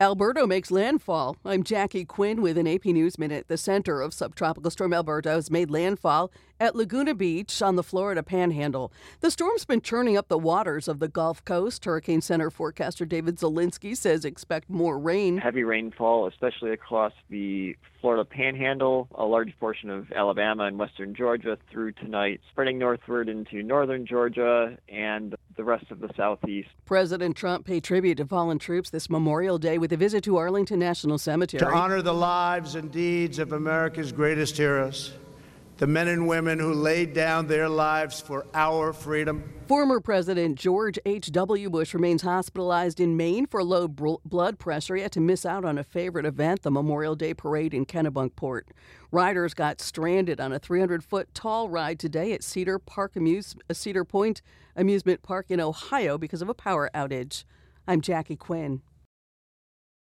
Alberto makes landfall. I'm Jackie Quinn with an AP News Minute. The center of subtropical storm Alberto has made landfall at Laguna Beach on the Florida Panhandle. The storm's been churning up the waters of the Gulf Coast. Hurricane Center forecaster David Zielinski says expect more rain. Heavy rainfall, especially across the Florida Panhandle, a large portion of Alabama and western Georgia through tonight, spreading northward into northern Georgia and the rest of the southeast. President Trump paid tribute to fallen troops this Memorial Day with a visit to Arlington National Cemetery. To honor the lives and deeds of America's greatest heroes, the men and women who laid down their lives for our freedom. Former President George H.W. Bush remains hospitalized in Maine for low blood pressure. He had to miss out on a favorite event, the Memorial Day Parade in Kennebunkport. Riders got stranded on a 300-foot tall ride today at Cedar Point Amusement Park in Ohio because of a power outage. I'm Jackie Quinn.